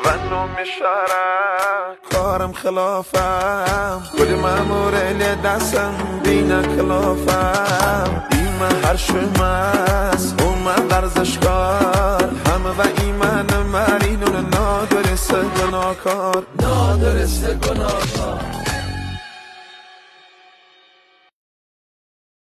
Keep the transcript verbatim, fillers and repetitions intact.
بنو میشارم کارم خلافم کلی ماموره دستم بینه کلافم ایمه هر شمس اومد ورزشکار همه و ایمن مرینون نادرسته گناهکار نادرسته گناهکار